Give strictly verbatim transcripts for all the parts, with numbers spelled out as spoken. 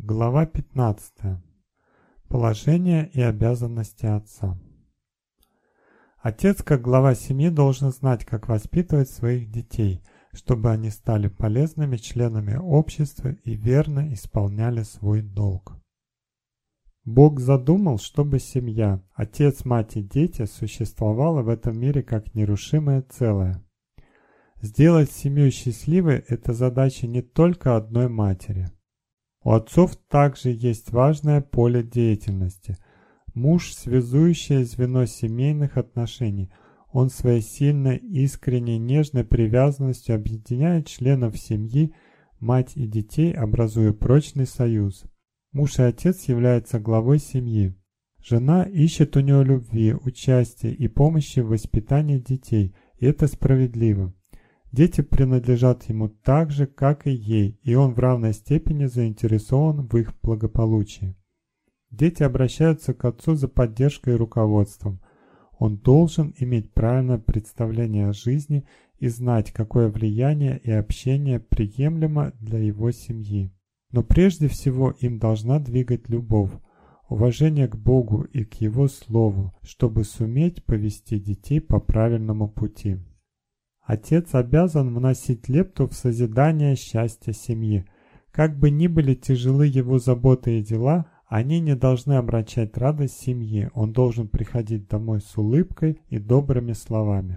Глава пятнадцатая. Положение и обязанности отца. Отец, как глава семьи, должен знать, как воспитывать своих детей, чтобы они стали полезными членами общества и верно исполняли свой долг. Бог задумал, чтобы семья, отец, мать и дети, существовала в этом мире как нерушимое целое. Сделать семью счастливой – это задача не только одной матери. У отцов также есть важное поле деятельности. Муж – связующее звено семейных отношений. Он своей сильной, искренней, нежной привязанностью объединяет членов семьи, мать и детей, образуя прочный союз. Муж и отец являются главой семьи. Жена ищет у него любви, участия и помощи в воспитании детей, и это справедливо. Дети принадлежат ему так же, как и ей, и он в равной степени заинтересован в их благополучии. Дети обращаются к отцу за поддержкой и руководством. Он должен иметь правильное представление о жизни и знать, какое влияние и общение приемлемо для его семьи. Но прежде всего им должна двигать любовь, уважение к Богу и к Его Слову, чтобы суметь повести детей по правильному пути. Отец обязан вносить лепту в созидание счастья семьи. Как бы ни были тяжелы его заботы и дела, они не должны омрачать радость семьи. Он должен приходить домой с улыбкой и добрыми словами.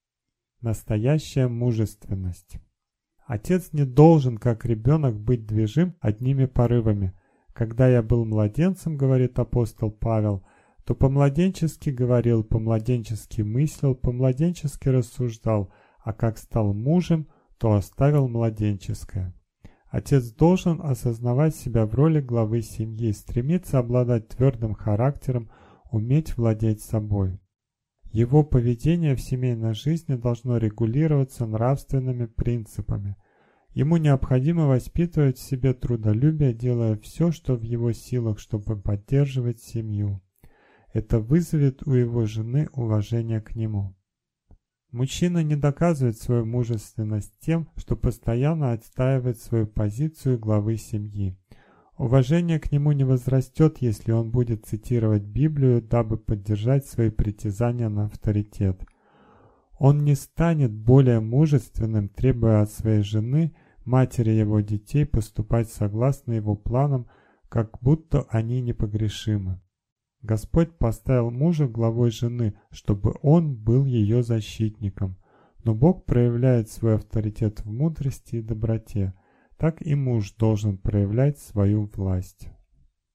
Настоящая мужественность. Отец не должен, как ребенок, быть движим одними порывами. Когда я был младенцем, говорит апостол Павел, то по-младенчески говорил, по-младенчески мыслил, по-младенчески рассуждал, а как стал мужем, то оставил младенческое. Отец должен осознавать себя в роли главы семьи, стремиться обладать твердым характером, уметь владеть собой. Его поведение в семейной жизни должно регулироваться нравственными принципами. Ему необходимо воспитывать в себе трудолюбие, делая все, что в его силах, чтобы поддерживать семью. Это вызовет у его жены уважение к нему. Мужчина не доказывает свою мужественность тем, что постоянно отстаивает свою позицию главы семьи. Уважение к нему не возрастет, если он будет цитировать Библию, дабы поддержать свои притязания на авторитет. Он не станет более мужественным, требуя от своей жены, матери его детей, поступать согласно его планам, как будто они непогрешимы. Господь поставил мужа главой жены, чтобы он был ее защитником. Но Бог проявляет свой авторитет в мудрости и доброте. Так и муж должен проявлять свою власть.